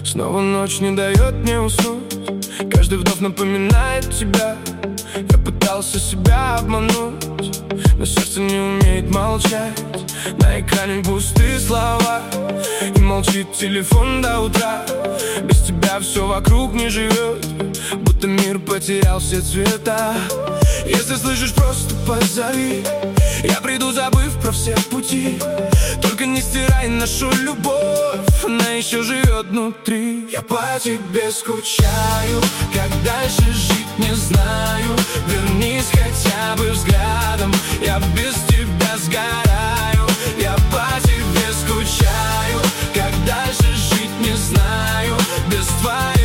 Снова ночь не дает мне уснуть, каждый вдох напоминает тебя. Я пытался себя обмануть, но сердце не умеет молчать. На экране пустые слова, и молчит телефон до утра. Без тебя все вокруг не живет, будто мир потерял все цвета. Если слышишь, просто позови, я приду, забыв про все пути. Только не стирай нашу любовь, она еще живет внутри. Я по тебе скучаю, как дальше жить не знаю. Вернись хотя бы взглядом, я без тебя сгораю. Я по тебе скучаю, как дальше жить не знаю. Без твоей